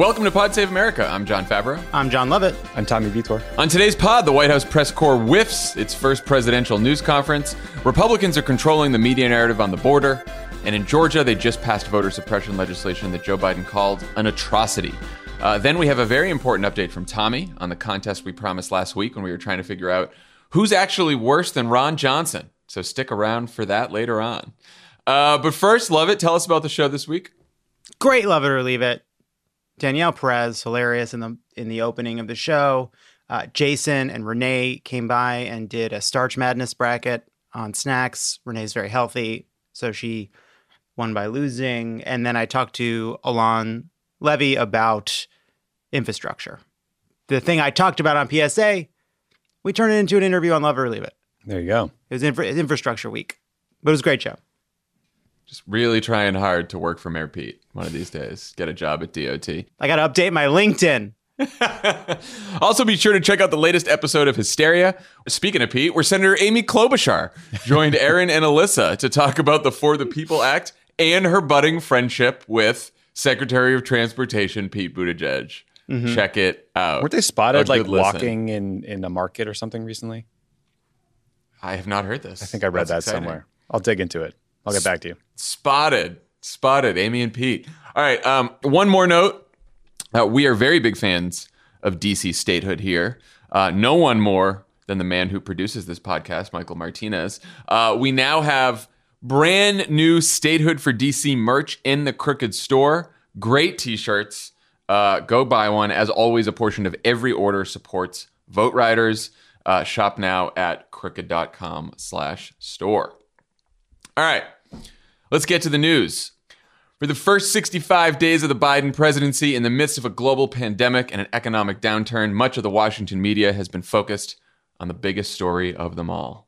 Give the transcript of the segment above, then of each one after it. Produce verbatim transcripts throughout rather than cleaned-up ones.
Welcome to Pod Save America. I'm John Favreau. I'm John Lovett. I'm Tommy Vitor. On today's pod, the White House press corps whiffs its first presidential news conference. Republicans are controlling the media narrative on the border. And in Georgia, they just passed voter suppression legislation that Joe Biden called an atrocity. Uh, then we have a very important update from Tommy on the contest we promised last week when we were trying to figure out who's actually worse than Ron Johnson. So stick around for that later on. Uh, but first, Lovett, tell us about the show this week. Great, love it or leave it. Danielle Perez, hilarious in the in the opening of the show. Uh, Jason and Renee came by and did a Starch Madness bracket on snacks. Renee's very healthy, so she won by losing. And then I talked to Alon Levy about infrastructure. The thing I talked about on P S A, we turned it into an interview on Love It or Leave It. There you go. It was infra- infrastructure week, but it was a great show. Just really trying hard to work for Mayor Pete one of these days. Get a job at D O T. I got to update my LinkedIn. Also, be sure to check out the latest episode of Hysteria. Speaking of Pete, where Senator Amy Klobuchar joined Aaron and Alyssa to talk about the For the People Act and her budding friendship with Secretary of Transportation Pete Buttigieg. Mm-hmm. Check it out. Weren't they spotted like walking in, in a market or something recently? I have not heard this. I think I read That's that exciting. somewhere. I'll dig into it. I'll get back to you. Spotted. Spotted. Amy and Pete. All right. Um, one more note. Uh, we are very big fans of D C statehood here. Uh, no one more than the man who produces this podcast, Michael Martinez. Uh, we now have brand new Statehood for D C merch in the Crooked store. Great t-shirts. Uh, go buy one. As always, a portion of every order supports Vote Riders. Uh, shop now at crooked.com slash store. All right, let's get to the news. For the first sixty-five days of the Biden presidency, in the midst of a global pandemic and an economic downturn, much of the Washington media has been focused on the biggest story of them all.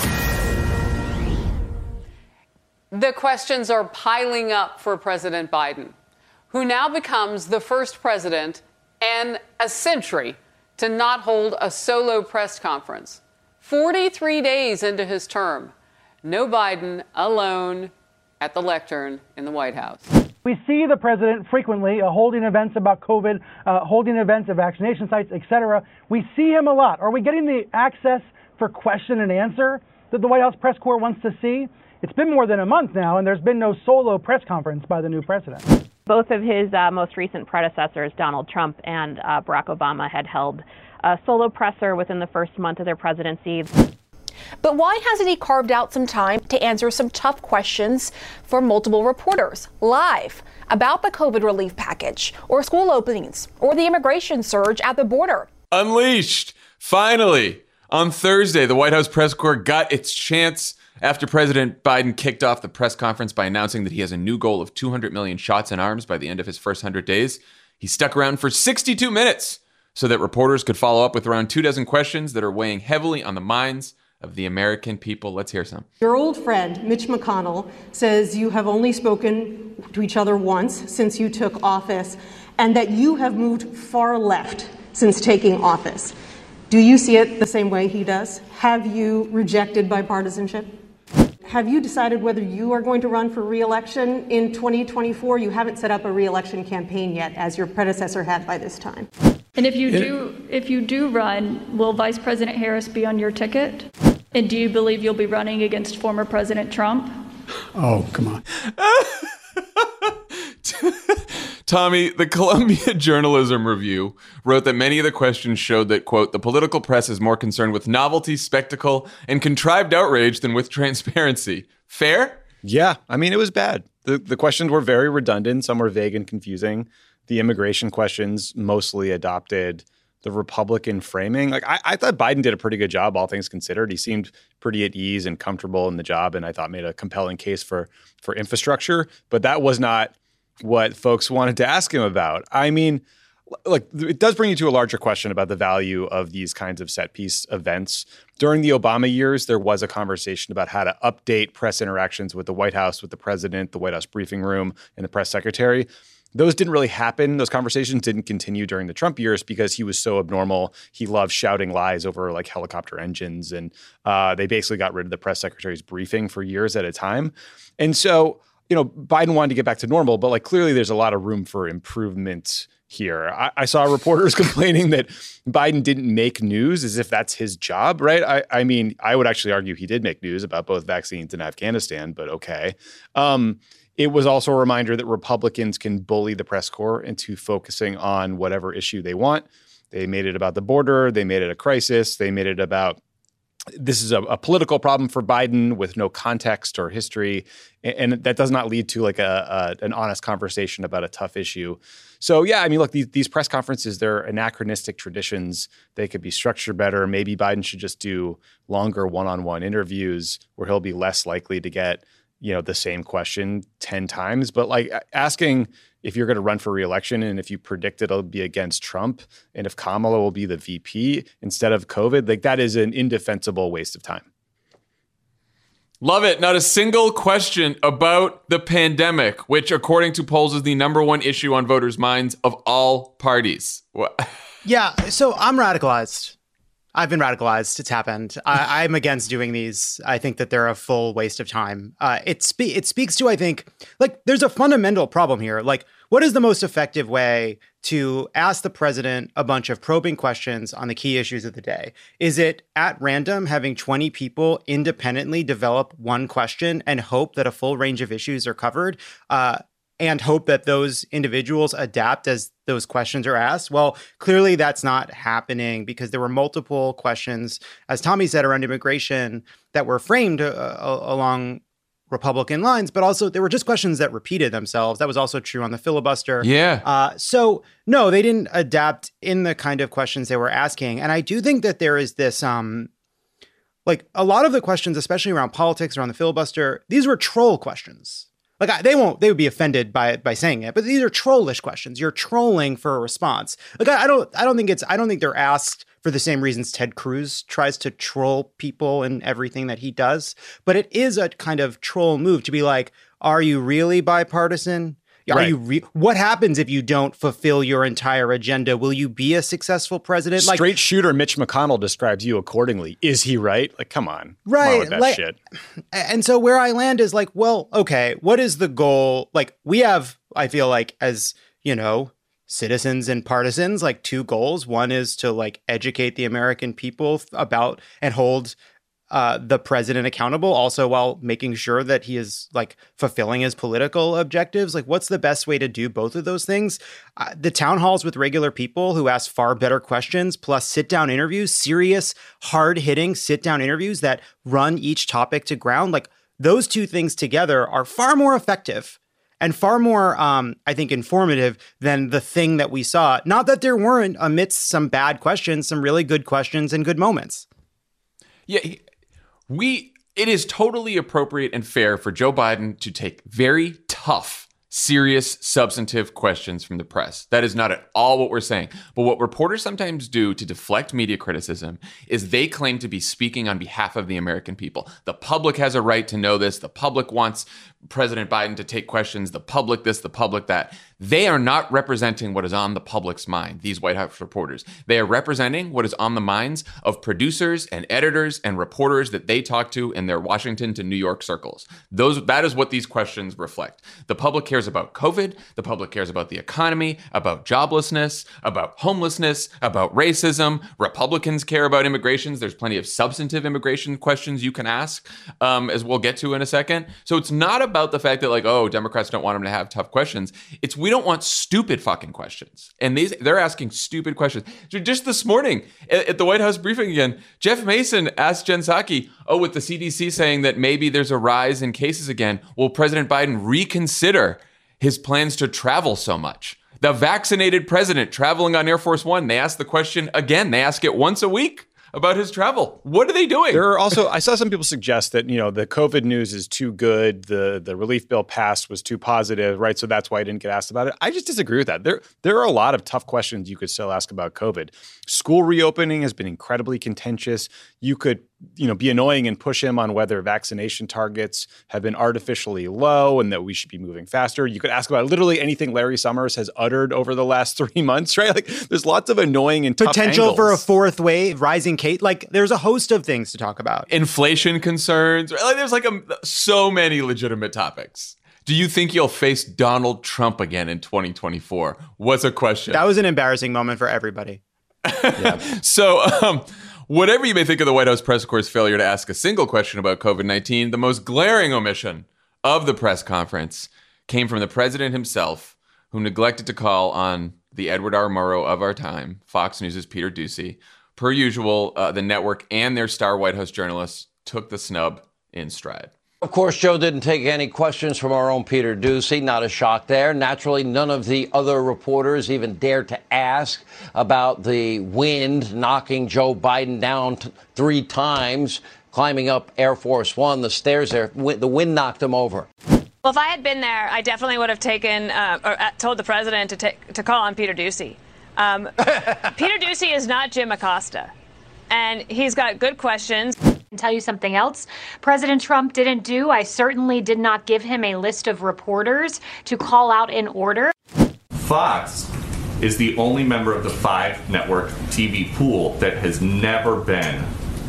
The questions are piling up for President Biden, who now becomes the first president in a century to not hold a solo press conference. forty-three days into his term. No Biden alone at the lectern in the White House. We see the president frequently uh, holding events about COVID, uh, holding events at vaccination sites, et cetera. We see him a lot. Are we getting the access for question and answer that the White House press corps wants to see? It's been more than a month now, and there's been no solo press conference by the new president. Both of his uh, most recent predecessors, Donald Trump and uh, Barack Obama, had held a solo presser within the first month of their presidency. But why hasn't he carved out some time to answer some tough questions for multiple reporters live about the COVID relief package or school openings or the immigration surge at the border? Unleashed. Finally, on Thursday, the White House press corps got its chance after President Biden kicked off the press conference by announcing that he has a new goal of two hundred million shots in arms by the end of his first one hundred days. He stuck around for sixty-two minutes so that reporters could follow up with around two dozen questions that are weighing heavily on the minds of the American people. Let's hear some. Your old friend, Mitch McConnell, says you have only spoken to each other once since you took office and that you have moved far left since taking office. Do you see it the same way he does? Have you rejected bipartisanship? Have you decided whether you are going to run for re-election in twenty twenty-four? You haven't set up a re-election campaign yet, as your predecessor had by this time. And if you do, if you do run, will Vice President Harris be on your ticket? And do you believe you'll be running against former President Trump? Oh, come on. Tommy, the Columbia Journalism Review wrote that many of the questions showed that, quote, the political press is more concerned with novelty, spectacle, and contrived outrage than with transparency. Fair? Yeah. I mean, it was bad. The, the questions were very redundant. Some were vague and confusing. The immigration questions mostly adopted the Republican framing. Like I, I thought Biden did a pretty good job, all things considered. He seemed pretty at ease and comfortable in the job, and I thought made a compelling case for for infrastructure. But that was not what folks wanted to ask him about. I mean, like it does bring you to a larger question about the value of these kinds of set piece events. During the Obama years, there was a conversation about how to update press interactions with the White House, with the president, the White House briefing room, and the press secretary. Those didn't really happen. Those conversations didn't continue during the Trump years because he was so abnormal. He loved shouting lies over like helicopter engines. And uh, they basically got rid of the press secretary's briefing for years at a time. And so, you know, Biden wanted to get back to normal, but like clearly there's a lot of room for improvement here. I, I saw reporters complaining that Biden didn't make news as if that's his job, right? I, I mean, I would actually argue he did make news about both vaccines in Afghanistan, but okay. Um, it was also a reminder that Republicans can bully the press corps into focusing on whatever issue they want. They made it about the border. They made it a crisis. They made it about this is a, a political problem for Biden with no context or history. And, and that does not lead to like a, a an honest conversation about a tough issue. So, yeah, I mean, look, these, these press conferences, they're anachronistic traditions. They could be structured better. Maybe Biden should just do longer one-on-one interviews where he'll be less likely to get, you know, the same question ten times. But like asking if you're going to run for re-election and if you predict it'll be against Trump and if Kamala will be the V P instead of COVID, like that is an indefensible waste of time. Love it. Not a single question about the pandemic, which according to polls is the number one issue on voters' minds of all parties. What? Yeah, so I'm radicalized. I've been radicalized. It's happened. I, I'm against doing these. I think that they're a full waste of time. Uh, it, spe- it speaks to, I think, like, there's a fundamental problem here. Like, what is the most effective way to ask the president a bunch of probing questions on the key issues of the day? Is it at random having twenty people independently develop one question and hope that a full range of issues are covered? Uh, and hope that those individuals adapt as those questions are asked? Well, clearly that's not happening because there were multiple questions, as Tommy said, around immigration that were framed uh, along Republican lines, but also there were just questions that repeated themselves. That was also true on the filibuster. Yeah. Uh, so, no, they didn't adapt in the kind of questions they were asking. And I do think that there is this, um, like a lot of the questions, especially around politics, around the filibuster, these were troll questions. Like I, they won't, they would be offended by by saying it, but these are trollish questions. You're trolling for a response. Like I, I don't, I don't think it's, I don't think they're asked for the same reasons Ted Cruz tries to troll people in everything that he does. But it is a kind of troll move to be like, are you really bipartisan? Are right. you re- what happens if you don't fulfill your entire agenda? Will you be a successful president? Straight like, shooter Mitch McConnell describes you accordingly. Is he right? Like, come on. Right. Come on with that like, shit. And so where I land is like, well, okay, what is the goal? Like we have, I feel like as, you know, citizens and partisans, like two goals. One is to like educate the American people about and hold Uh, the president accountable, also while making sure that he is like fulfilling his political objectives. Like, what's the best way to do both of those things? Uh, the town halls with regular people who ask far better questions, plus sit down interviews, serious, hard hitting sit down interviews that run each topic to ground. Like, those two things together are far more effective and far more, um, I think, informative than the thing that we saw. Not that there weren't, amidst some bad questions, some really good questions and good moments. Yeah. He- We, it is totally appropriate and fair for Joe Biden to take very tough, serious, substantive questions from the press. That is not at all what we're saying. But what reporters sometimes do to deflect media criticism is they claim to be speaking on behalf of the American people. The public has a right to know this. The public wants President Biden to take questions. The public this, the public that. They are not representing what is on the public's mind, these White House reporters. They are representing what is on the minds of producers and editors and reporters that they talk to in their Washington to New York circles. Those, that is what these questions reflect. The public cares about COVID. The public cares about the economy, about joblessness, about homelessness, about racism. Republicans care about immigrations. There's plenty of substantive immigration questions you can ask, um, as we'll get to in a second. So it's not about the fact that like, oh, Democrats don't want them to have tough questions. It's we don't want stupid fucking questions. And these they're asking stupid questions. Just this morning at, at the White House briefing again, Jeff Mason asked Jen Psaki, oh, with the C D C saying that maybe there's a rise in cases again, will President Biden reconsider his plans to travel so much? The vaccinated president traveling on Air Force One, they ask the question again. They ask it once a week about his travel. What are they doing? There are also, I saw some people suggest that, you know, the COVID news is too good. The the relief bill passed was too positive, right? So that's why I didn't get asked about it. I just disagree with that. There, there are a lot of tough questions you could still ask about COVID. School reopening has been incredibly contentious. You could, you know, be annoying and push him on whether vaccination targets have been artificially low and that we should be moving faster. You could ask about literally anything Larry Summers has uttered over the last three months, right? Like there's lots of annoying and tough potential angles. for a fourth wave, rising Kate. Like there's a host of things to talk about. Inflation concerns. Like there's like a, so many legitimate topics. Do you think you'll face Donald Trump again in twenty twenty-four? Was a question. That was an embarrassing moment for everybody. Yeah. So, um, whatever you may think of the White House press corps' failure to ask a single question about COVID nineteen, the most glaring omission of the press conference came from the president himself, who neglected to call on the Edward R. Murrow of our time, Fox News' Peter Doocy. Per usual, uh, the network and their star White House journalists took the snub in stride. Of course, Joe didn't take any questions from our own Peter Doocy. Not a shock there. Naturally, none of the other reporters even dared to ask about the wind knocking Joe Biden down t- three times, climbing up Air Force One, the stairs there. The wind knocked him over. Well, if I had been there, I definitely would have taken uh, or uh, told the president to take to call on Peter Doocy. Um, Peter Doocy is not Jim Acosta, and he's got good questions. And tell you something else President Trump didn't do. I certainly did not give him a list of reporters to call out in order. Fox is the only member of the five network T V pool that has never been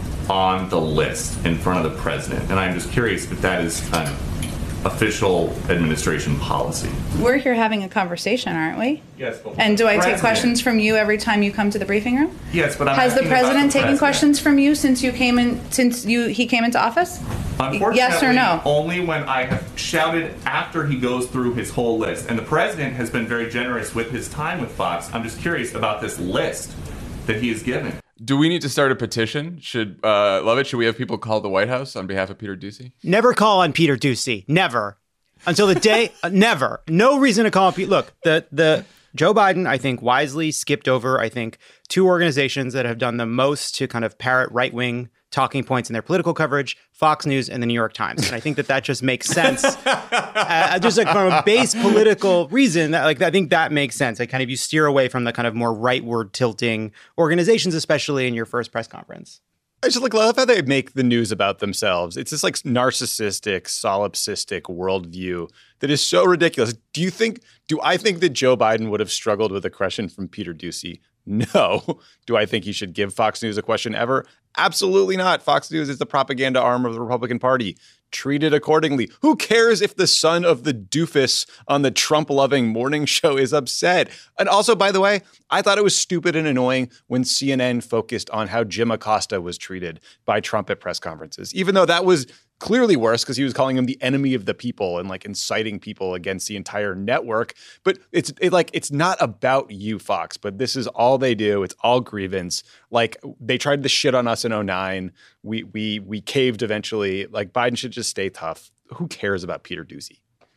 on the list in front of the president. And I'm just curious if that is an official administration policy. We're here having a conversation, aren't we? Yes, but and do I president. take questions from you every time you come to the briefing room? Yes, but I'm Has the asking about president the taken president. questions from you since you came in since you he came into office? Unfortunately, yes or no? Only when I have shouted after he goes through his whole list. And the president has been very generous with his time with Fox. I'm just curious about this list that he has given. Do we need to start a petition? Should uh, love it? Should we have people call the White House on behalf of Peter Doocy? Never call on Peter Doocy. Never. Until the day, uh, never. No reason to call on Peter. Look, the the Joe Biden, I think, wisely skipped over, I think, two organizations that have done the most to kind of parrot right-wing talking points in their political coverage, Fox News and the New York Times. And I think that that just makes sense. uh, just like from a base political reason, that, like I think that makes sense. Like kind of you steer away from the kind of more rightward tilting organizations, especially in your first press conference. I just like love how they make the news about themselves. It's this like narcissistic, solipsistic worldview that is so ridiculous. Do you think, do I think that Joe Biden would have struggled with a question from Peter Doocy? No. Do I think he should give Fox News a question ever? Absolutely not. Fox News is the propaganda arm of the Republican Party. Treat it accordingly. Who cares if the son of the doofus on the Trump-loving morning show is upset? And also, by the way, I thought it was stupid and annoying when C N N focused on how Jim Acosta was treated by Trump at press conferences, even though that was clearly worse because he was calling him the enemy of the people and like inciting people against the entire network. But it's it, like it's not about you, Fox, but this is all they do. It's all grievance. Like they tried to shit on us in oh nine. We we we caved eventually. Like Biden should just stay tough. Who cares about Peter Doocy?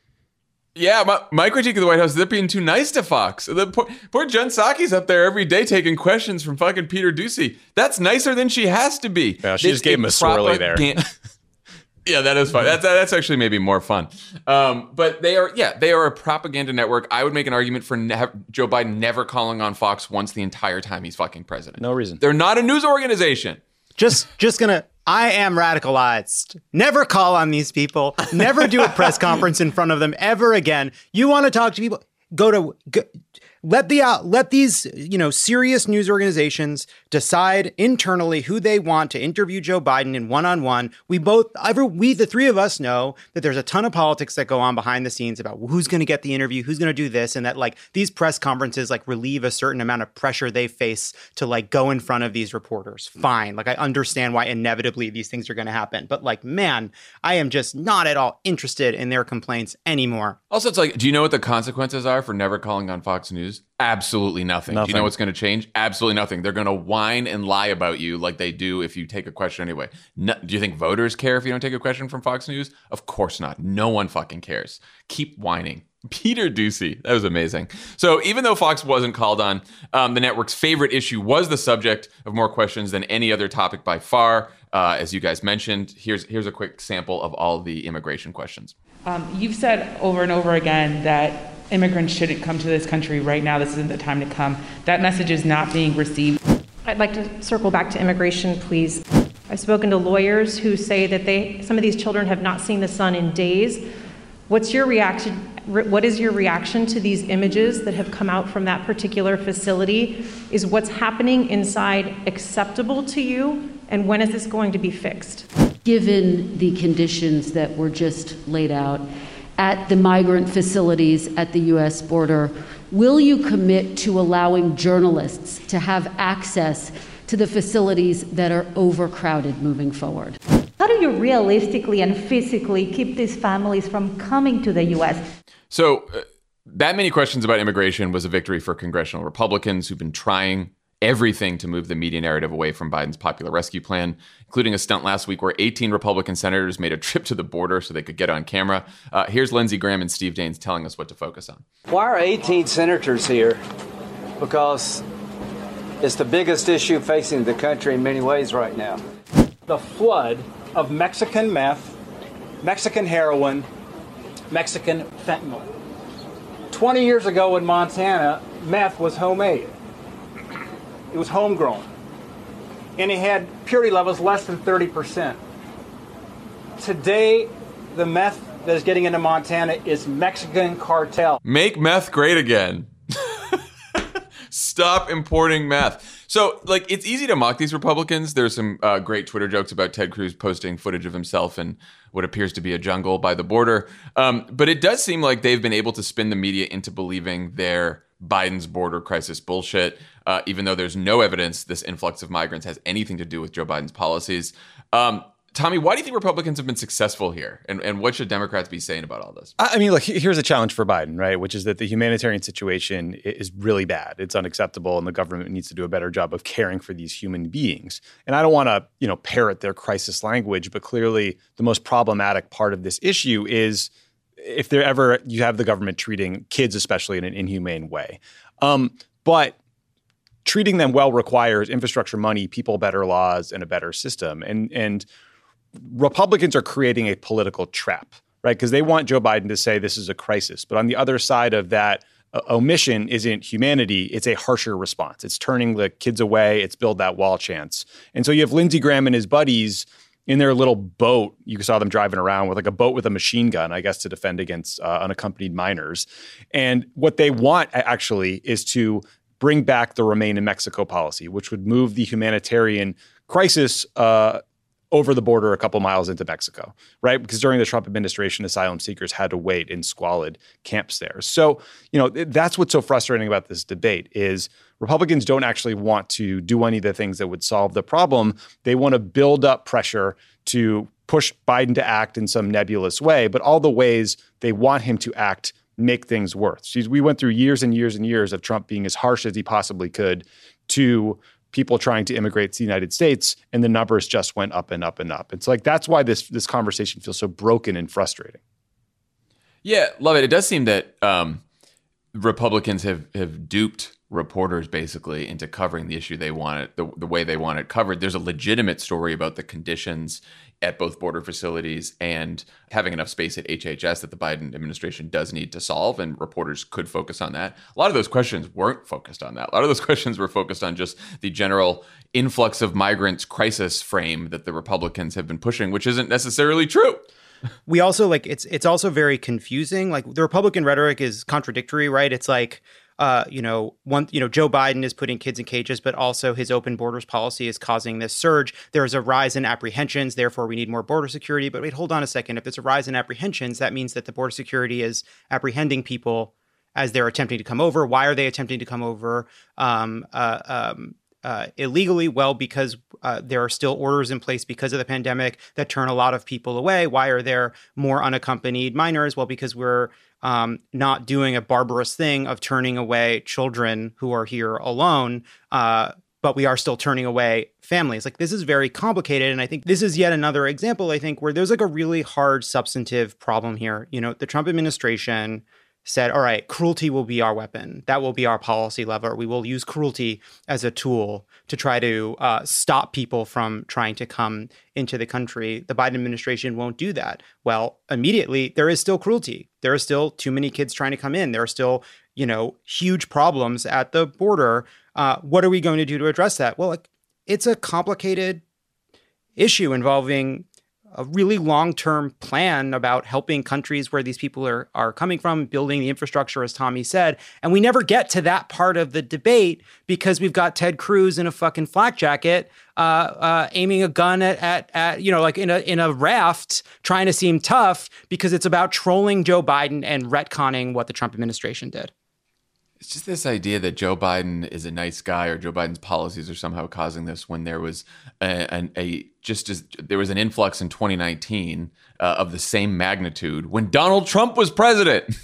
Yeah, my, my critique of the White House is they're being too nice to Fox. The poor, poor Jen Psaki's up there every day taking questions from fucking Peter Doocy. That's nicer than she has to be. Yeah, she just gave him a swirly there. Yeah, that is fun. That's that's actually maybe more fun. Um, but they are, yeah, they are a propaganda network. I would make an argument for ne- Joe Biden never calling on Fox once the entire time he's fucking president. No reason. They're not a news organization. Just, just gonna. I am radicalized. Never call on these people. Never do a press conference in front of them ever again. You want to talk to people? Go to. Go, Let the uh, let these, you know, serious news organizations decide internally who they want to interview Joe Biden in one-on-one. We both, every, we, the three of us know that there's a ton of politics that go on behind the scenes about who's going to get the interview, who's going to do this, and that like these press conferences like relieve a certain amount of pressure they face to like go in front of these reporters. Fine. Like I understand why inevitably these things are going to happen. But like, man, I am just not at all interested in their complaints anymore. Also, it's like, do you know what the consequences are for never calling on Fox News? Absolutely nothing. nothing. Do you know what's going to change? Absolutely nothing. They're going to whine and lie about you like they do if you take a question anyway. No, do you think voters care if you don't take a question from Fox News? Of course not. No one fucking cares. Keep whining. Peter Doocy. That was amazing. So even though Fox wasn't called on, um, the network's favorite issue was the subject of more questions than any other topic by far. Uh, as you guys mentioned, here's here's a quick sample of all the immigration questions. Um, you've said over and over again that immigrants shouldn't come to this country right now. This isn't the time to come. That message is not being received. I'd like to circle back to immigration, please. I've spoken to lawyers who say that they, some of these children have not seen the sun in days. What's your reaction? What is your reaction to these images that have come out from that particular facility? Is what's happening inside acceptable to you? And when is this going to be fixed? Given the conditions that were just laid out, at the migrant facilities at the U S border, will you commit to allowing journalists to have access to the facilities that are overcrowded moving forward? How do you realistically and physically keep these families from coming to the U S? So uh, that many questions about immigration was a victory for congressional Republicans who've been trying everything to move the media narrative away from Biden's popular rescue plan, including a stunt last week where eighteen Republican senators made a trip to the border so they could get on camera. Uh, here's Lindsey Graham and Steve Daines telling us what to focus on. Why are eighteen senators here? Because it's the biggest issue facing the country in many ways right now. The flood of Mexican meth, Mexican heroin, Mexican fentanyl. twenty years ago in Montana, meth was homemade. It was homegrown. And it had purity levels less than thirty percent. Today, the meth that is getting into Montana is Mexican cartel. Make meth great again. Stop importing meth. So, like, it's easy to mock these Republicans. There's some uh, great Twitter jokes about Ted Cruz posting footage of himself in what appears to be a jungle by the border. Um, but it does seem like they've been able to spin the media into believing their Biden's border crisis bullshit, uh, even though there's no evidence this influx of migrants has anything to do with Joe Biden's policies. Um, Tommy, why do you think Republicans have been successful here? And, and what should Democrats be saying about all this? I mean, look, here's a challenge for Biden, right? Which is that the humanitarian situation is really bad. It's unacceptable, and the government needs to do a better job of caring for these human beings. And I don't want to, you know, parrot their crisis language, but clearly the most problematic part of this issue is if there ever you have the government treating kids, especially in an inhumane way. Um, but treating them well requires infrastructure money, people, better laws, and a better system. And and Republicans are creating a political trap, right? Because they want Joe Biden to say this is a crisis. But on the other side of that uh, omission isn't humanity. It's a harsher response. It's turning the kids away. It's build that wall chance. And so you have Lindsey Graham and his buddies in their little boat. You saw them driving around with like a boat with a machine gun, I guess, to defend against uh, unaccompanied minors. And what they want actually is to bring back the Remain in Mexico policy, which would move the humanitarian crisis uh, over the border a couple miles into Mexico, right? Because during the Trump administration, asylum seekers had to wait in squalid camps there. So, you know, that's what's so frustrating about this debate is Republicans don't actually want to do any of the things that would solve the problem. They want to build up pressure to push Biden to act in some nebulous way, but all the ways they want him to act make things worse. We went through years and years and years of Trump being as harsh as he possibly could to people trying to immigrate to the United States, and the numbers just went up and up and up. It's like that's why this this conversation feels so broken and frustrating. Yeah, love it. It does seem that um, Republicans have have duped reporters basically into covering the issue they wanted, the, the way they want it covered. There's a legitimate story about the conditions at both border facilities and having enough space at H H S that the Biden administration does need to solve, and reporters could focus on that. A lot of those questions weren't focused on that. A lot of those questions were focused on just the general influx of migrants crisis frame that the Republicans have been pushing, which isn't necessarily true. We also like it's it's also very confusing. Like the Republican rhetoric is contradictory, right? It's like Uh, you know, one, you know, Joe Biden is putting kids in cages, but also his open borders policy is causing this surge. There's a rise in apprehensions. Therefore, we need more border security. But wait, hold on a second. If there's a rise in apprehensions, that means that the border security is apprehending people as they're attempting to come over. Why are they attempting to come over um, uh, um, uh, illegally? Well, because uh, there are still orders in place because of the pandemic that turn a lot of people away. Why are there more unaccompanied minors? Well, because we're Um, not doing a barbarous thing of turning away children who are here alone, uh, but we are still turning away families. Like this is very complicated. And I think this is yet another example, I think, where there's like a really hard substantive problem here. You know, the Trump administration said, all right, cruelty will be our weapon. That will be our policy lever. We will use cruelty as a tool to try to uh, stop people from trying to come into the country. The Biden administration won't do that. Well, immediately, there is still cruelty. There are still too many kids trying to come in. There are still, you know, huge problems at the border. Uh, what are we going to do to address that? Well, it's a complicated issue involving a really long-term plan about helping countries where these people are, are coming from, building the infrastructure, as Tommy said. And we never get to that part of the debate because we've got Ted Cruz in a fucking flak jacket, uh, uh, aiming a gun at, at, at, you know, like in a, in a raft, trying to seem tough because it's about trolling Joe Biden and retconning what the Trump administration did. It's just this idea that Joe Biden is a nice guy or Joe Biden's policies are somehow causing this when there was a, a, a just as there was an influx in twenty nineteen uh, of the same magnitude when Donald Trump was president.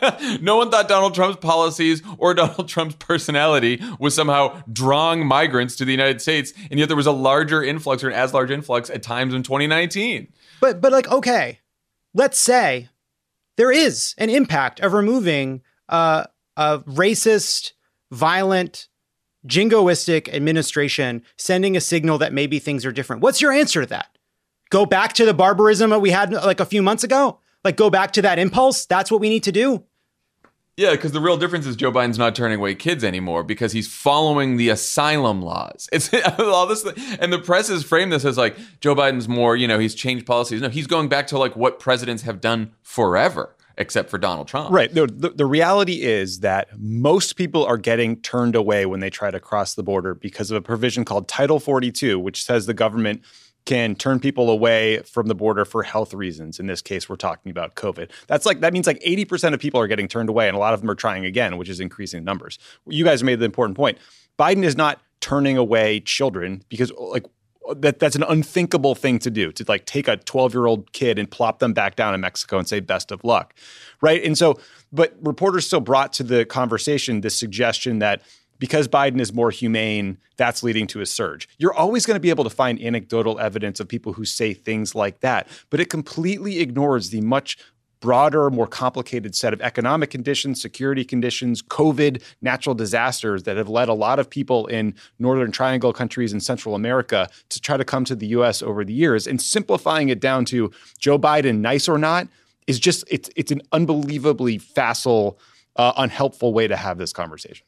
No one thought Donald Trump's policies or Donald Trump's personality was somehow drawing migrants to the United States. And yet there was a larger influx or an as large influx at times in twenty nineteen. But, but like, okay, let's say there is an impact of removing uh, a racist, violent, jingoistic administration sending a signal that maybe things are different. What's your answer to that? Go back to the barbarism that we had like a few months ago? Like go back to that impulse? That's what we need to do? Yeah, because the real difference is Joe Biden's not turning away kids anymore because he's following the asylum laws. It's all this, and the press has framed this as like Joe Biden's more, you know, he's changed policies. No, he's going back to like what presidents have done forever. Except for Donald Trump. Right. The, the, the reality is that most people are getting turned away when they try to cross the border because of a provision called Title forty-two, which says the government can turn people away from the border for health reasons. In this case, we're talking about COVID. That's like that means like eighty percent of people are getting turned away, and a lot of them are trying again, which is increasing numbers. You guys made the important point. Biden is not turning away children because like That that's an unthinkable thing to do, to like take a twelve-year-old kid and plop them back down in Mexico and say best of luck, right? And so, but reporters still brought to the conversation this suggestion that because Biden is more humane, that's leading to a surge. You're always going to be able to find anecdotal evidence of people who say things like that, but it completely ignores the much broader, more complicated set of economic conditions, security conditions, COVID, natural disasters that have led a lot of people in Northern Triangle countries in Central America to try to come to the U S over the years. And simplifying it down to Joe Biden, nice or not, is just, it's it's an unbelievably facile, uh, unhelpful way to have this conversation.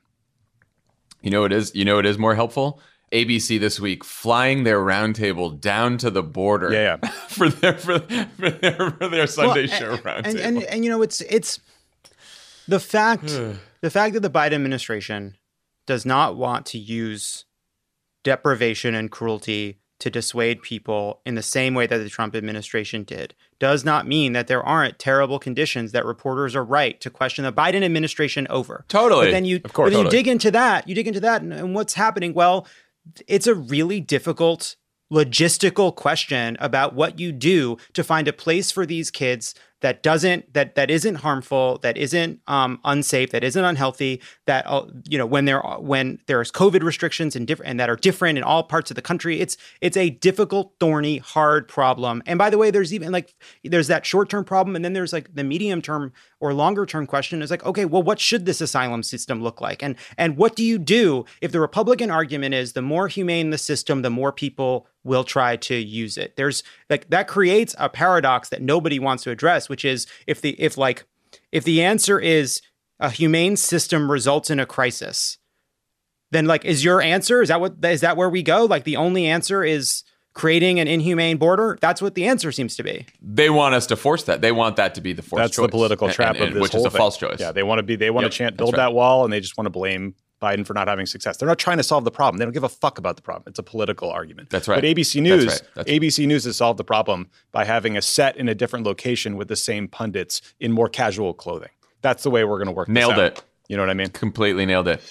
You know it is, you know it is more helpful? A B C this week flying their roundtable down to the border yeah, yeah. for their for, for their for their Sunday well, show and, roundtable. And, and and you know it's it's the fact the fact that the Biden administration does not want to use deprivation and cruelty to dissuade people in the same way that the Trump administration did does not mean that there aren't terrible conditions that reporters are right to question the Biden administration over. Totally. But then you, of course, but then totally. you dig into that, you dig into that and, and what's happening. Well, it's a really difficult logistical question about what you do to find a place for these kids that doesn't that that isn't harmful, that isn't um, unsafe, that isn't unhealthy. That uh, you know when there when there's COVID restrictions and different and that are different in all parts of the country. It's it's a difficult, thorny, hard problem. And by the way, there's even like there's that short term problem, and then there's like the medium term or longer term question is like, okay, well, what should this asylum system look like, and and what do you do if the Republican argument is the more humane the system, the more people will try to use it. There's like that creates a paradox that nobody wants to address, which is if the if like if the answer is a humane system results in a crisis, then like is your answer is that what is that where we go? Like the only answer is creating an inhumane border? That's what the answer seems to be. They want us to force that. They want that to be the forced That's choice. the political And- trap and- of and- this which whole is a thing. false choice. Yeah, they want to be. They want Yep, to chant that's build right. that wall, and they just want to blame Biden for not having success. They're not trying to solve the problem. They don't give a fuck about the problem. It's a political argument. That's right. But A B C That's News, right. That's A B C News has solved the problem by having a set in a different location with the same pundits in more casual clothing. That's the way we're going to work. this Nailed out. it. You know what I mean? Completely nailed it.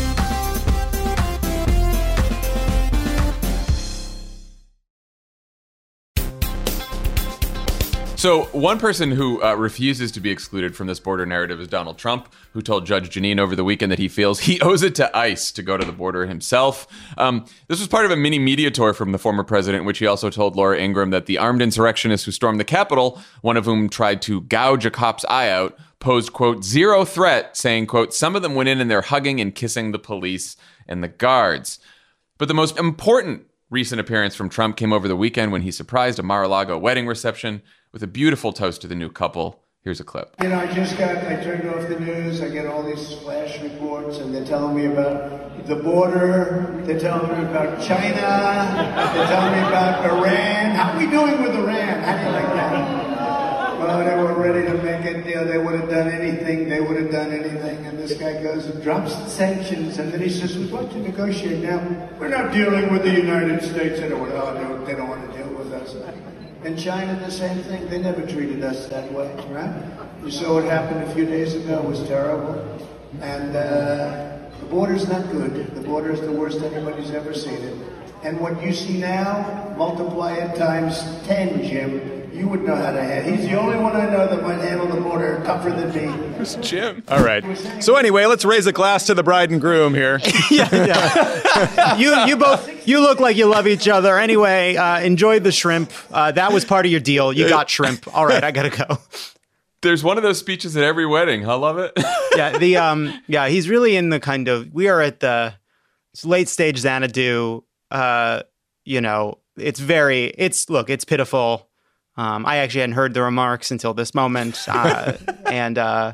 So one person who uh, refuses to be excluded from this border narrative is Donald Trump, who told Judge Jeanine over the weekend that he feels he owes it to ICE to go to the border himself. Um, this was part of a mini media tour from the former president, in which he also told Laura Ingraham that the armed insurrectionists who stormed the Capitol, one of whom tried to gouge a cop's eye out, posed, quote, zero threat, saying, quote, some of them went in and they're hugging and kissing the police and the guards. But the most important recent appearance from Trump came over the weekend when he surprised a Mar-a-Lago wedding reception with a beautiful toast to the new couple Here's a clip. You know, I just got, I turned off the news, I get all these flash reports, and they're telling me about the border, they're telling me about China, they're telling me about Iran. How are we doing with Iran? How do you like that? Well, they were ready to make a deal, they would have done anything, they would have done anything, and this guy goes and drops the sanctions, and then he says, we'd like to negotiate now. We're not dealing with the United States, they don't, oh, they don't want to deal with us. And China, the same thing. They never treated us that way, right? You saw what happened a few days ago. It was terrible. And uh, the border's not good. The border is the worst anybody's ever seen it. And what you see now, multiply it times ten, Jim. You would know how to handle. He's the only one I know that might handle the border tougher than me. It's Jim. All right. So anyway, let's raise a glass to the bride and groom here. yeah, yeah. you you both you look like you love each other. Anyway, uh, enjoy the shrimp. Uh, that was part of your deal. You got shrimp. All right, I gotta go. There's one of those speeches at every wedding. I love it. yeah, the um, yeah, he's really in the kind of. We are at the late stage Xanadu. Uh, you know, it's very. It's look. It's pitiful. Um, I actually hadn't heard the remarks until this moment, uh, and uh,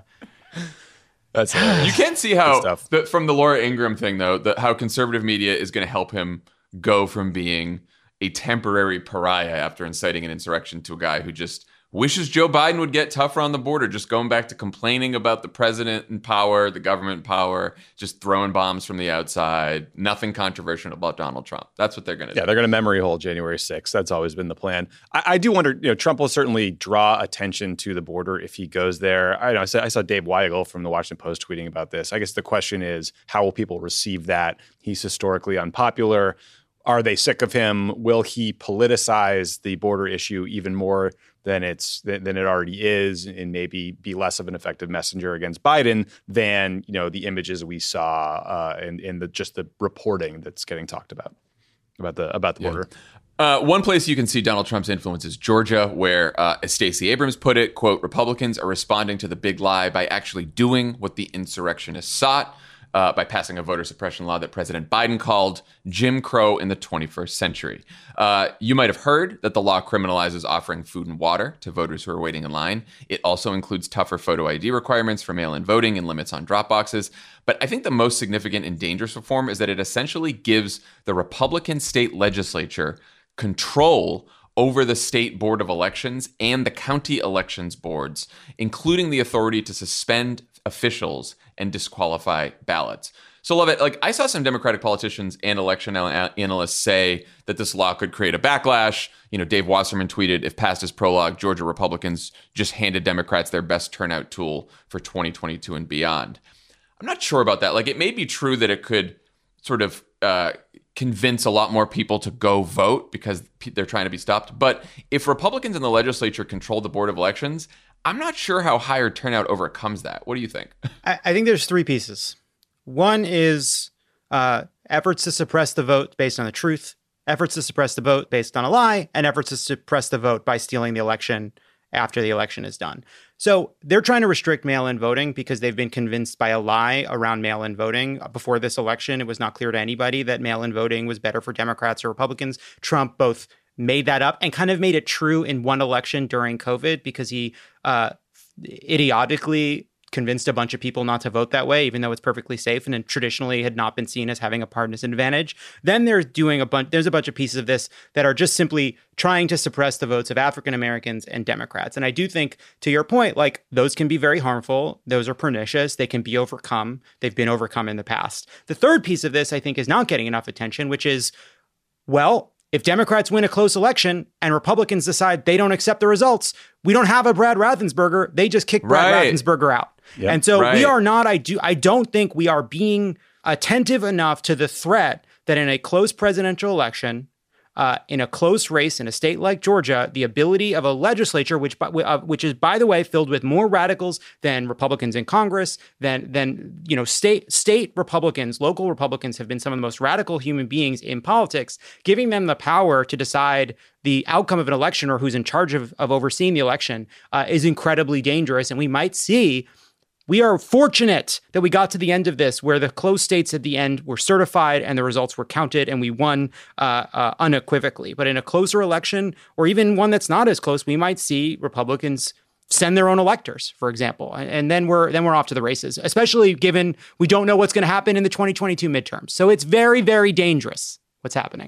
that's you can see how the, from the Laura Ingraham thing, though, the, how conservative media is going to help him go from being a temporary pariah after inciting an insurrection to a guy who just wishes Joe Biden would get tougher on the border, just going back to complaining about the president in power, the government in power, just throwing bombs from the outside, nothing controversial about Donald Trump. That's what they're going to yeah, do. Yeah, they're going to memory hole January sixth. That's always been the plan. I, I do wonder, you know, Trump will certainly draw attention to the border if he goes there. I know I saw, I saw Dave Weigel from the Washington Post tweeting about this. I guess the question is, how will people receive that? He's historically unpopular. Are they sick of him? Will he politicize the border issue even more than it's than it already is, and maybe be less of an effective messenger against Biden than, you know, the images we saw uh, in, in the just the reporting that's getting talked about about the about the yeah. border? Uh, one place you can see Donald Trump's influence is Georgia, where, uh, as Stacey Abrams put it, quote, Republicans are responding to the big lie by actually doing what the insurrectionists sought. Uh, by passing a voter suppression law that President Biden called Jim Crow in the twenty-first century. Uh, you might have heard that the law criminalizes offering food and water to voters who are waiting in line. It also includes tougher photo I D requirements for mail-in voting and limits on drop boxes. But I think the most significant and dangerous reform is that it essentially gives the Republican state legislature control over the state board of elections and the county elections boards, including the authority to suspend officials and disqualify ballots. So, love it. Like, I saw some Democratic politicians and election analysts say that this law could create a backlash. You know, Dave Wasserman tweeted, if passed as prologue, Georgia Republicans just handed Democrats their best turnout tool for twenty twenty-two and beyond. I'm not sure about that. Like, it may be true that it could sort of uh, convince a lot more people to go vote because they're trying to be stopped. But if Republicans in the legislature control the board of elections, I'm not sure how higher turnout overcomes that. What do you think? I, I think there's three pieces. One is uh, efforts to suppress the vote based on the truth, efforts to suppress the vote based on a lie, and efforts to suppress the vote by stealing the election after the election is done. So they're trying to restrict mail-in voting because they've been convinced by a lie around mail-in voting. Before this election, it was not clear to anybody that mail-in voting was better for Democrats or Republicans. Trump both made that up and kind of made it true in one election during COVID because he uh, idiotically convinced a bunch of people not to vote that way, even though it's perfectly safe and traditionally had not been seen as having a partisan advantage. Then they're doing a bunch, there's a bunch of pieces of this that are just simply trying to suppress the votes of African Americans and Democrats. And I do think, to your point, like, those can be very harmful. Those are pernicious. They can be overcome. They've been overcome in the past. The third piece of this, I think, is not getting enough attention, which is, well, if Democrats win a close election and Republicans decide they don't accept the results, we don't have a Brad Raffensperger. They just kick Brad right. Raffensperger out. Yep. And so right. we are not, I do, I don't think we are being attentive enough to the threat that in a close presidential election, uh, in a close race in a state like Georgia, the ability of a legislature, which uh, which is, by the way, filled with more radicals than Republicans in Congress, than than you know state state Republicans, local Republicans have been some of the most radical human beings in politics, giving them the power to decide the outcome of an election or who's in charge of, of overseeing the election uh, is incredibly dangerous. And we might see. We are fortunate that we got to the end of this where the close states at the end were certified and the results were counted and we won uh, uh, unequivocally. But in a closer election or even one that's not as close, we might see Republicans send their own electors, for example. And then we're then we're off to the races, especially given we don't know what's going to happen in the twenty twenty-two midterms. So it's very, very dangerous what's happening.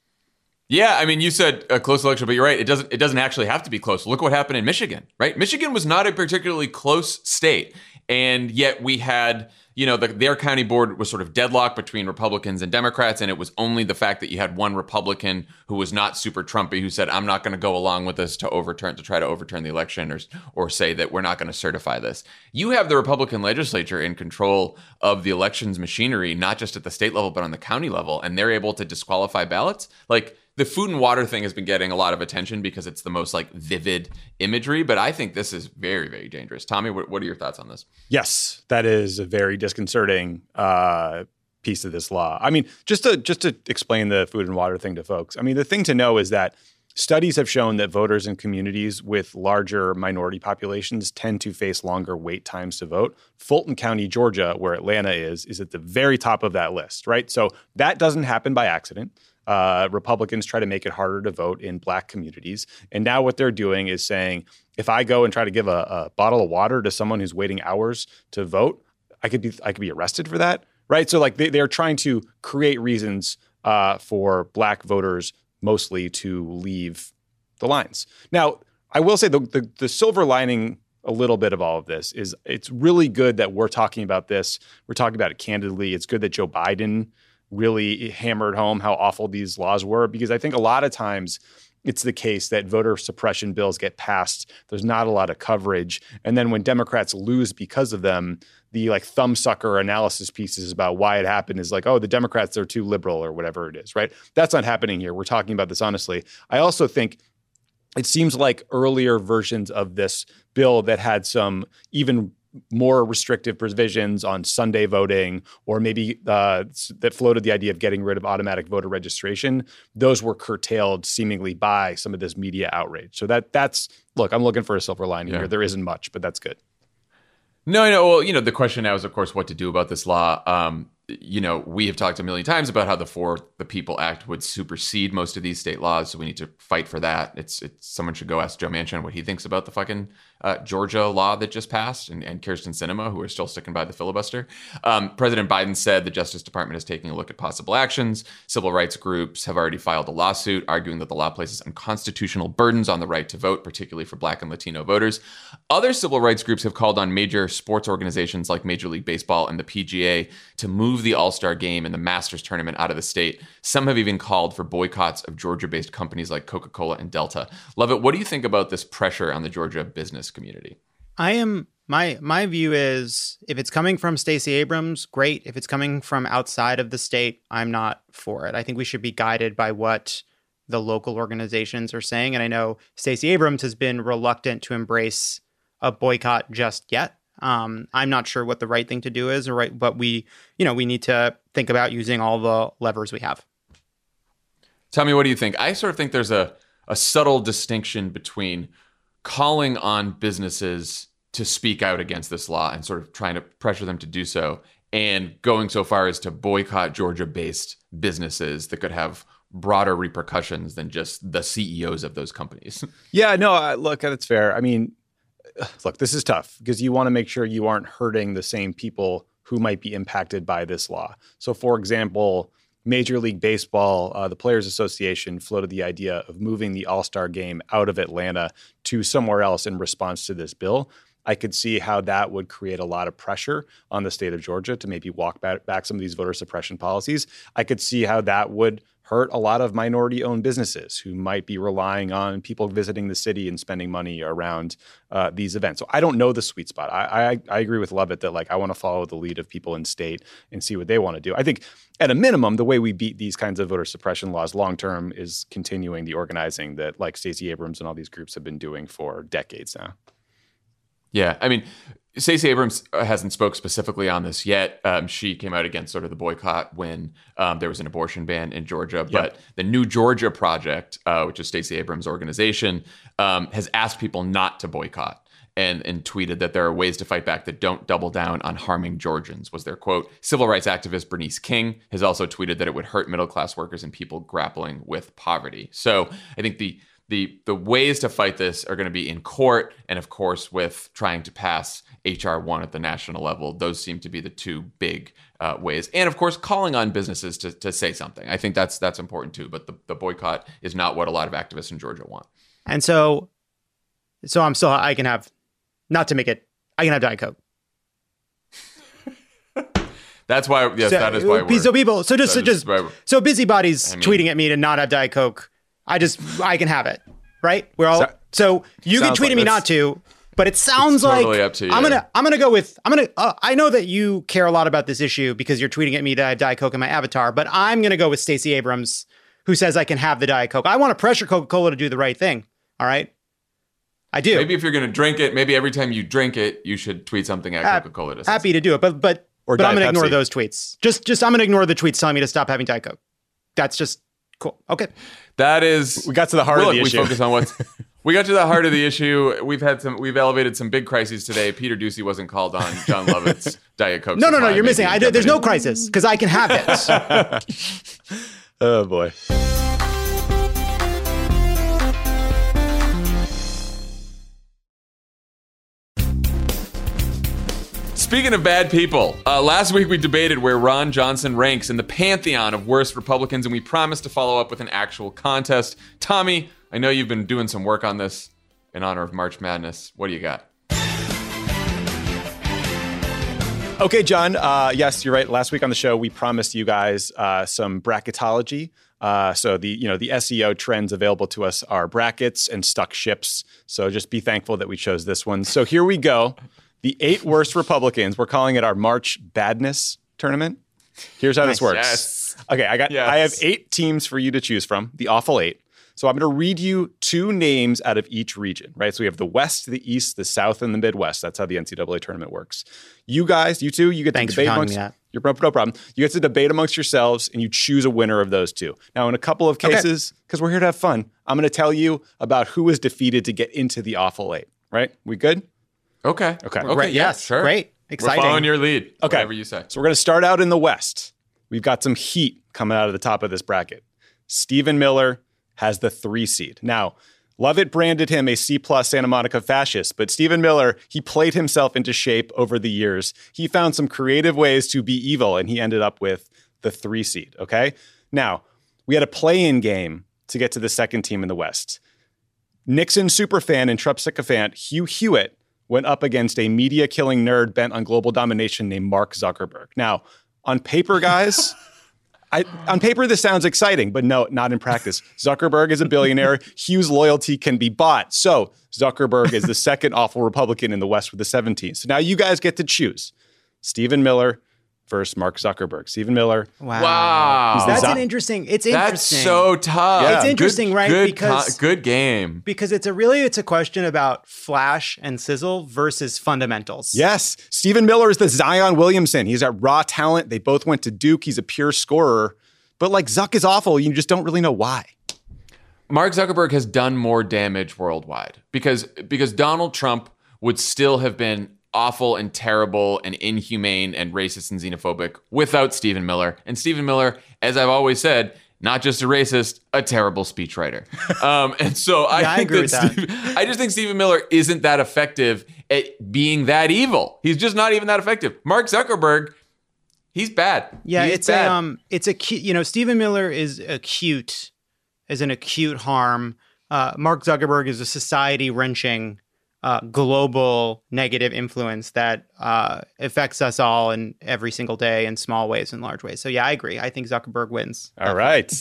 Yeah, I mean, you said a close election, but you're right. It doesn't it doesn't actually have to be close. Look what happened in Michigan, right? Michigan was not a particularly close state. And yet we had, you know, the, their county board was sort of deadlocked between Republicans and Democrats. And it was only the fact that you had one Republican who was not super Trumpy who said, I'm not going to go along with this to overturn, to try to overturn the election or, or say that we're not going to certify this. You have the Republican legislature in control of the elections machinery, not just at the state level, but on the county level. And they're able to disqualify ballots. Like, the food and water thing has been getting a lot of attention because it's the most like vivid imagery, but I think this is very, very dangerous. Tommy, what, what are your thoughts on this? Yes, that is a very disconcerting uh, piece of this law. I mean, just to just to explain the food and water thing to folks. I mean, the thing to know is that studies have shown that voters in communities with larger minority populations tend to face longer wait times to vote. Fulton County, Georgia, where Atlanta is, is at the very top of that list, right? So that doesn't happen by accident. Uh, Republicans try to make it harder to vote in black communities. And now what they're doing is saying, if I go and try to give a, a bottle of water to someone who's waiting hours to vote, I could be I could be arrested for that, right? So like they, they're trying to create reasons uh, for black voters mostly to leave the lines. Now, I will say the, the the silver lining a little bit of all of this is it's really good that we're talking about this. We're talking about it candidly. It's good that Joe Biden really hammered home how awful these laws were, because I think a lot of times it's the case that voter suppression bills get passed. There's not a lot of coverage. And then when Democrats lose because of them, the like thumbsucker analysis pieces about why it happened is like, oh, the Democrats are too liberal or whatever it is, right? That's not happening here. We're talking about this honestly. I also think it seems like earlier versions of this bill that had some even more restrictive provisions on Sunday voting, or maybe uh, that floated the idea of getting rid of automatic voter registration, those were curtailed seemingly by some of this media outrage. So that that's, look, I'm looking for a silver lining yeah. here. There isn't much, but that's good. No, no. Well, you know, the question now is, of course, what to do about this law. Um, you know, we have talked a million times about how the For the People Act would supersede most of these state laws, so we need to fight for that. It's, it's someone should go ask Joe Manchin what he thinks about the fucking uh, Georgia law that just passed, and, and Kyrsten Sinema, who are still sticking by the filibuster. Um, President Biden said the Justice Department is taking a look at possible actions. Civil rights groups have already filed a lawsuit arguing that the law places unconstitutional burdens on the right to vote, particularly for Black and Latino voters. Other civil rights groups have called on major sports organizations like Major League Baseball and the P G A to move the All-Star Game and the Masters tournament out of the state. Some have even called for boycotts of Georgia-based companies like Coca-Cola and Delta. Lovett, what do you think about this pressure on the Georgia business community? I am my my view is if it's coming from Stacey Abrams, great. If it's coming from outside of the state, I'm not for it. I think we should be guided by what the local organizations are saying. And I know Stacey Abrams has been reluctant to embrace a boycott just yet. Um, I'm not sure what the right thing to do is, or right, but we, you know, we need to think about using all the levers we have. Tell me, what do you think? I sort of think there's a, a subtle distinction between calling on businesses to speak out against this law and sort of trying to pressure them to do so, and going so far as to boycott Georgia-based businesses that could have broader repercussions than just the C E Os of those companies. Yeah, no, uh, look, that's fair. I mean, look, this is tough because you want to make sure you aren't hurting the same people who might be impacted by this law. So, for example, Major League Baseball, uh, the Players Association floated the idea of moving the All-Star Game out of Atlanta to somewhere else in response to this bill. I could see how that would create a lot of pressure on the state of Georgia to maybe walk back, back some of these voter suppression policies. I could see how that would hurt a lot of minority-owned businesses who might be relying on people visiting the city and spending money around uh, these events. So I don't know the sweet spot. I, I I agree with Lovett that like I want to follow the lead of people in state and see what they want to do. I think at a minimum, the way we beat these kinds of voter suppression laws long-term is continuing the organizing that like Stacey Abrams and all these groups have been doing for decades now. Yeah, I mean, Stacey Abrams hasn't spoke specifically on this yet. Um, she came out against sort of the boycott when um, there was an abortion ban in Georgia. But yep. the New Georgia Project, uh, which is Stacey Abrams' organization, um, has asked people not to boycott and, and tweeted that there are ways to fight back that don't double down on harming Georgians, was their quote. Civil rights activist Bernice King has also tweeted that it would hurt middle-class workers and people grappling with poverty. So I think the the the ways to fight this are going to be in court, and of course with trying to pass H R one at the national level. Those seem to be the two big uh, ways, and of course calling on businesses to to say something. I think that's that's important too. But the, the boycott is not what a lot of activists in Georgia want. And so, so I'm still I can have, not to make it, I can have Diet Coke. That's why. Yes, so, that is why. We're, so people, so just, so just, why so busybodies I mean, tweeting at me to not have Diet Coke. I just, I can have it, right? We're all. So, so you can tweet like at me not to, but it sounds totally like up to you. I'm gonna, I'm gonna go with, I'm gonna. Uh, I know that you care a lot about this issue because you're tweeting at me to have Diet Coke in my avatar, but I'm gonna go with Stacey Abrams, who says I can have the Diet Coke. I want to pressure Coca-Cola to do the right thing. All right, I do. Maybe if you're gonna drink it, maybe every time you drink it, you should tweet something at Ha- Coca-Cola to say Happy to do it, but but. Or but I'm Diet going to ignore Pepsi. those tweets. Just, just I'm going to ignore the tweets telling me to stop having Diet Coke. That's just cool. Okay. That is. We got to the heart well, of the look, issue. We focus on what's. We got to the heart of the issue. We've had some. We've elevated some big crises today. Peter Doocy wasn't called on John Lovett's Diet Coke. No, no, no. supply. You're missing. Maybe I, there's no crisis because I can have it. Oh boy. Speaking of bad people, uh, last week we debated where Ron Johnson ranks in the pantheon of worst Republicans, and we promised to follow up with an actual contest. Tommy, I know you've been doing some work on this in honor of March Madness. What do you got? Okay, John. Uh, yes, you're right. Last week on the show, we promised you guys uh, some bracketology. Uh, so the you know the S E O trends available to us are brackets and stuck ships. So just be thankful that we chose this one. So here we go. The eight worst Republicans. We're calling it our March Badness tournament. Here's how Nice. this works. Yes. Okay, I got. Yes. I have eight teams for you to choose from. The awful eight. So I'm going to read you two names out of each region, right? So we have the West, the East, the South, and the Midwest. That's how the N C double A tournament works. You guys, you two, you get Thanks to for debate telling amongst. me that. You're no problem. You get to debate amongst yourselves, and you choose a winner of those two. Now, in a couple of cases, because we're here to have fun, I'm going to tell you about who was defeated to get into the awful eight. Right? We good? Okay. Okay. Okay. Great. Yeah, Yes. sure. Great. We're Exciting. following your lead. Okay. Whatever you say. So we're going to start out in the West. We've got some heat coming out of the top of this bracket. Stephen Miller has the three seed. Now, Lovett branded him a C plus Santa Monica fascist, but Stephen Miller, he played himself into shape over the years. He found some creative ways to be evil, and he ended up with the three seed, okay? Now, we had a play-in game to get to the second team in the West. Nixon superfan and Trump sycophant Hugh Hewitt went up against a media-killing nerd bent on global domination named Mark Zuckerberg. Now, on paper, guys... I, on paper, this sounds exciting, but no, not in practice. Zuckerberg is a billionaire. Hugh's loyalty can be bought. So Zuckerberg is the second awful Republican in the West with the seventeen. So now you guys get to choose Stephen Miller versus Mark Zuckerberg. Stephen Miller. Wow. Wow. He's the That's Zo- an interesting. It's That's interesting. so tough. Yeah. It's interesting, Good- right? Good, Because- co- good game. because it's a really it's a question about flash and sizzle versus fundamentals. Yes. Stephen Miller is the Zion Williamson. He's got raw talent. They both went to Duke. He's a pure scorer. But like Zuck is awful. You just don't really know why. Mark Zuckerberg has done more damage worldwide because because Donald Trump would still have been awful and terrible and inhumane and racist and xenophobic without Stephen Miller. And Stephen Miller, as I've always said, not just a racist, a terrible speechwriter. Um, and so I Yeah, I think agree that, with Steve, I just think Stephen Miller isn't that effective at being that evil. He's just not even that effective. Mark Zuckerberg, he's bad. Yeah, He's it's bad. a um, it's a cu- you know Stephen Miller is acute, is an acute harm. Uh, Mark Zuckerberg is a society wrenching, uh, global negative influence that uh, affects us all in every single day in small ways and large ways. So yeah, I agree. I think Zuckerberg wins. All right.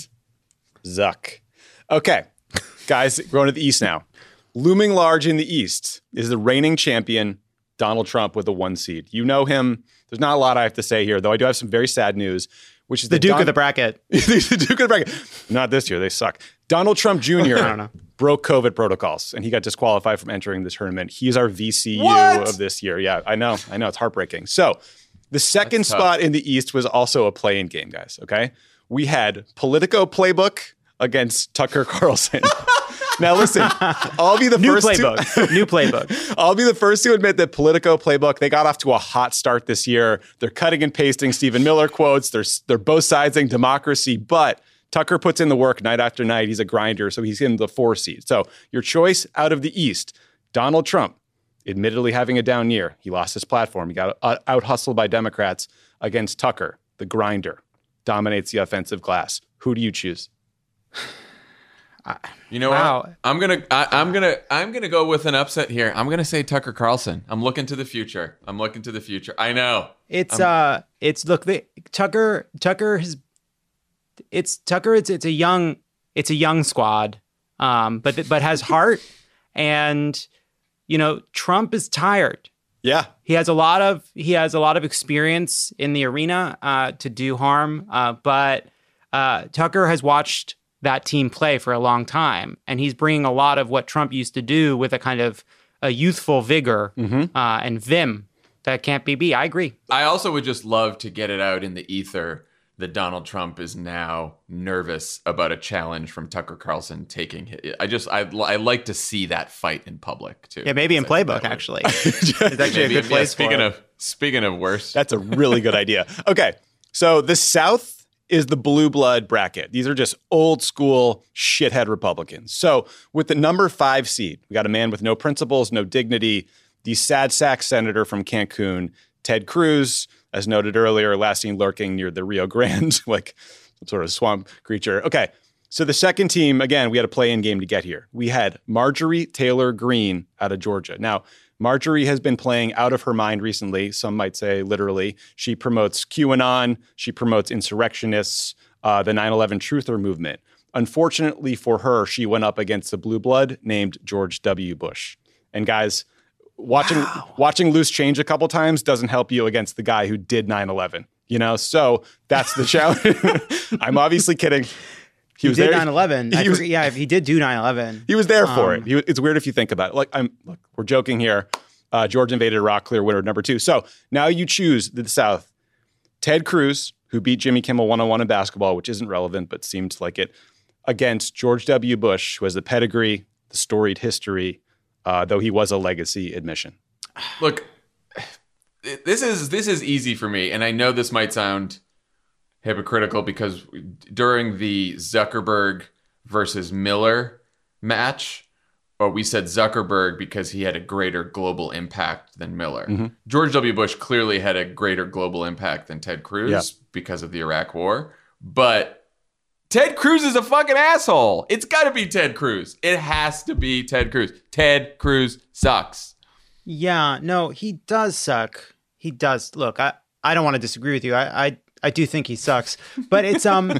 Zuck. Okay. Guys, going to the East now. Looming large in the East is the reigning champion, Donald Trump, with a one seed. You know him. There's not a lot I have to say here, though I do have some very sad news, which is The that Duke Don- of the bracket. the Duke of the bracket. Not this year. They suck. Donald Trump Junior I don't know. broke COVID protocols, and he got disqualified from entering the tournament. He is our V C U What? of this year. Yeah, I know. I know. It's heartbreaking. So the second That's tough. spot in the East was also a play-in game, guys. Okay? We had Politico Playbook against Tucker Carlson. Now listen, I'll be the New first playbook. to New playbook. I'll be the first to admit that Politico Playbook, they got off to a hot start this year. They're cutting and pasting Stephen Miller quotes. They're they're both siding democracy, but Tucker puts in the work night after night. He's a grinder, so he's in the four seed. So your choice out of the East, Donald Trump, admittedly having a down year. He lost his platform. He got out hustled by Democrats against Tucker, the grinder, dominates the offensive glass. Who do you choose? You know wow. what? I'm gonna I, I'm gonna I'm gonna go with an upset here. I'm gonna say Tucker Carlson. I'm looking to the future. I'm looking to the future. I know. It's I'm, uh it's look the Tucker Tucker has it's Tucker it's it's a young it's a young squad. Um but but has heart, and you know, Trump is tired. Yeah. He has a lot of he has a lot of experience in the arena uh to do harm. Uh but uh Tucker has watched that team play for a long time, and he's bringing a lot of what Trump used to do with a kind of a youthful vigor mm-hmm. uh, and vim that can't be beat. I agree. I also would just love to get it out in the ether that Donald Trump is now nervous about a challenge from Tucker Carlson taking it. I just, I, I like to see that fight in public too. Yeah, maybe in Playbook, actually. It's actually maybe, a good place yeah, speaking for of, speaking of worse. That's a really good idea. Okay, so the South is the blue blood bracket. These are just old school shithead Republicans. So with the number five seed, we got a man with no principles, no dignity, the sad sack senator from Cancun, Ted Cruz, as noted earlier, last seen lurking near the Rio Grande, like some sort of swamp creature. Okay, so the second team, again, we had a play-in game to get here. We had Marjorie Taylor Greene out of Georgia. Now, Marjorie has been playing out of her mind recently. Some might say literally. She promotes QAnon. She promotes insurrectionists, uh, the nine eleven truther movement. Unfortunately for her, she went up against a blue blood named George W. Bush. And guys, watching wow. watching Loose Change a couple times doesn't help you against the guy who did nine eleven. You know, so that's the challenge. I'm obviously kidding. He, he was did there. nine eleven. I was, yeah, he did do nine eleven. He was there for um, it. He, it's weird if you think about it. Like, I'm, look, we're joking here. Uh, George invaded Iraq, clear winner number two. So now you choose the South. Ted Cruz, who beat Jimmy Kimmel one oh one in basketball, which isn't relevant, but seemed like it, against George W. Bush, who has the pedigree, the storied history, uh, though he was a legacy admission. Look, this is this is easy for me, and I know this might sound hypocritical because during the Zuckerberg versus Miller match, or we said Zuckerberg because he had a greater global impact than Miller. Mm-hmm. George W. Bush clearly had a greater global impact than Ted Cruz yeah. because of the Iraq War. But Ted Cruz is a fucking asshole. It's got to be Ted Cruz. It has to be Ted Cruz. Ted Cruz sucks. Yeah, no, he does suck. He does. Look, I, I don't want to disagree with you. I, I I do think he sucks, but it's um,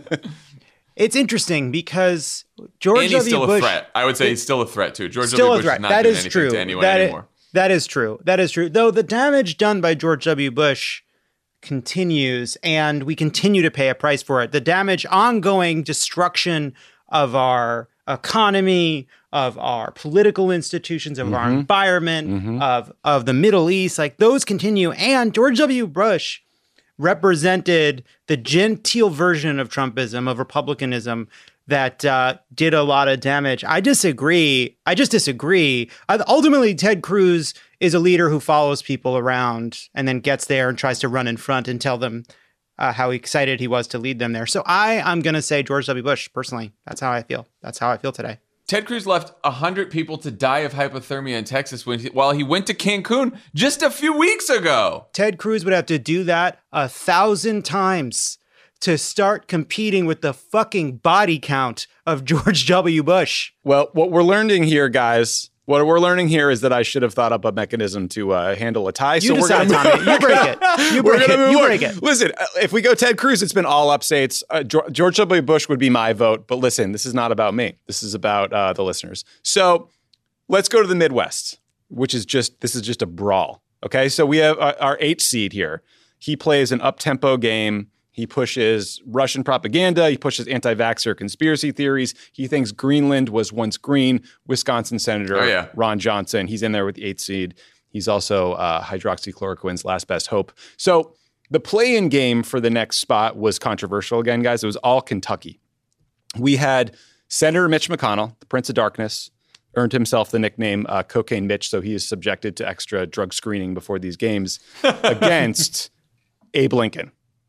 it's interesting because George and he's W. still Bush, a threat. I would say he's still a threat too. George still W. a Bush threat. is not that doing is anything true. to anyone that anymore. Is, that is true. That is true. Though the damage done by George W. Bush continues, and we continue to pay a price for it. The damage, ongoing destruction of our economy, of our political institutions, of mm-hmm. our environment, mm-hmm. of of the Middle East, like those continue. And George W. Bush represented the genteel version of Trumpism, of republicanism, that uh, did a lot of damage. I disagree. I just disagree. I, ultimately, Ted Cruz is a leader who follows people around and then gets there and tries to run in front and tell them uh, how excited he was to lead them there. So I, I'm going to say George W. Bush, personally. That's how I feel. That's how I feel today. Ted Cruz left one hundred people to die of hypothermia in Texas when he, while he went to Cancun just a few weeks ago. Ted Cruz would have to do that a thousand times to start competing with the fucking body count of George W. Bush. Well, what we're learning here, guys, what we're learning here is that I should have thought up a mechanism to uh, handle a tie. You so decide, we're gonna Tommy. You break it. You break it. You break it. Listen, if we go Ted Cruz, it's been all upstates. Uh, George W. Bush would be my vote. But listen, this is not about me. This is about uh, the listeners. So let's go to the Midwest, which is just, this is just a brawl. Okay, so we have our, our eighth seed here. He plays an up-tempo game. He pushes Russian propaganda. He pushes anti-vaxxer conspiracy theories. He thinks Greenland was once green. Wisconsin Senator oh, yeah. Ron Johnson. He's in there with the eighth seed. He's also uh, hydroxychloroquine's last best hope. So the play-in game for the next spot was controversial again, guys. It was all Kentucky. We had Senator Mitch McConnell, the Prince of Darkness, earned himself the nickname uh, Cocaine Mitch, so he is subjected to extra drug screening before these games, against Abe Lincoln.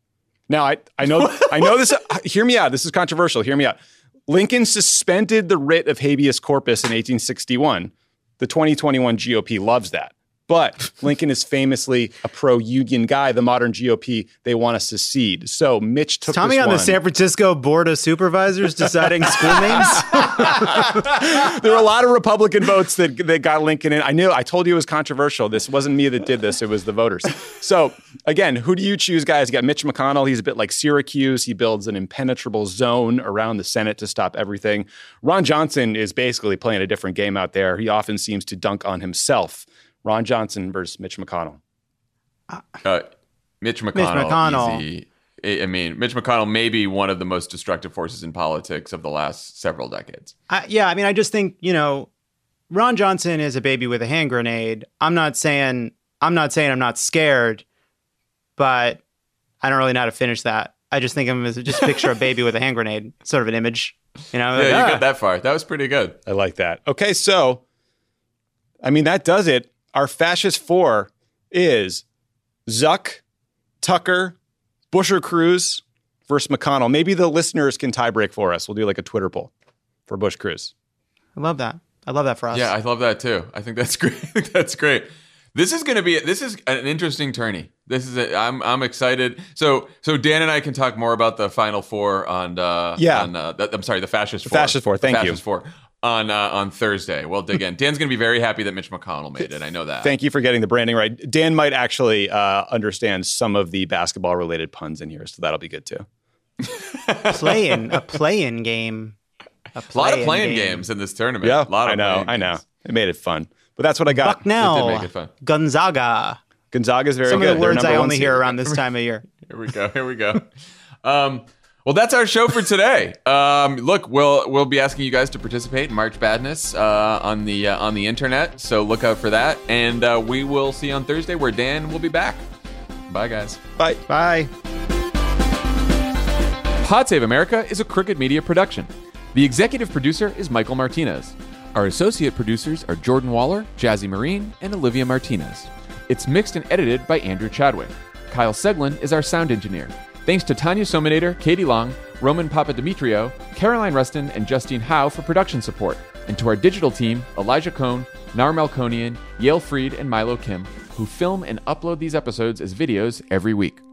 Now, I, I know I know this. Hear me out. This is controversial. Hear me out. Lincoln suspended the writ of habeas corpus in eighteen sixty-one. The twenty twenty-one G O P loves that. But Lincoln is famously a pro-union guy. The modern G O P, they want to secede. So Mitch took Tommy this on one. the San Francisco Board of Supervisors deciding school names? There were a lot of Republican votes that, that got Lincoln in. I knew. I told you it was controversial. This wasn't me that did this. It was the voters. So, again, who do you choose, guys? You got Mitch McConnell. He's a bit like Syracuse. He builds an impenetrable zone around the Senate to stop everything. Ron Johnson is basically playing a different game out there. He often seems to dunk on himself. Ron Johnson versus Mitch McConnell. Uh, Mitch McConnell. Mitch McConnell. Easy. I I mean, Mitch McConnell may be one of the most destructive forces in politics of the last several decades. I, yeah, I mean, I just think, you know, Ron Johnson is a baby with a hand grenade. I'm not saying I'm not saying I'm not scared, but I don't really know how to finish that. I just think of him as just picture a baby with a hand grenade, sort of an image. You know, Yeah, like, you ah. got that far. That was pretty good. I like that. Okay, so, I mean, that does it. Our fascist four is Zuck, Tucker, Bush or Cruz versus McConnell. Maybe the listeners can tiebreak for us. We'll do like a Twitter poll for Bush Cruz. I love that. I love that for us. Yeah, I love that too. I think that's great. I think that's great. This is going to be this is an interesting tourney. This is a, I'm I'm excited. So so Dan and I can talk more about the Final Four on uh Yeah. on uh, the, I'm sorry, the fascist The four. fascist four, thank the you. Fascist four on uh, on Thursday. We'll dig in. Dan's going to be very happy that Mitch McConnell made it. I know that. Thank you for getting the branding right. Dan might actually uh, understand some of the basketball related puns in here, so that'll be good too. Play-in, a play-in game. A, A lot of play-in playing game. games in this tournament. Yeah, a lot of I know, playing I know. games. It made it fun, but that's what I got. Bucknell, It did make it fun. Gonzaga. Gonzaga's very Some good. of the They're words number I one only seed. hear around this time of year. Here we go. Here we go. Um, well, that's our show for today. Um, look, we'll we'll be asking you guys to participate in March Badness uh, on the uh, on the internet. So look out for that, and uh, we will see you on Thursday, where Dan will be back. Bye, guys. Bye. Bye. Pod Save America is a Crooked Media production. The executive producer is Michael Martinez. Our associate producers are Jordan Waller, Jazzy Marine, and Olivia Martinez. It's mixed and edited by Andrew Chadwick. Kyle Seglin is our sound engineer. Thanks to Tanya Sominator, Katie Long, Roman Papadimitriou, Caroline Rustin, and Justine Howe for production support. And to our digital team, Elijah Cohn, Nar Melkonian, Yale Freed, and Milo Kim, who film and upload these episodes as videos every week.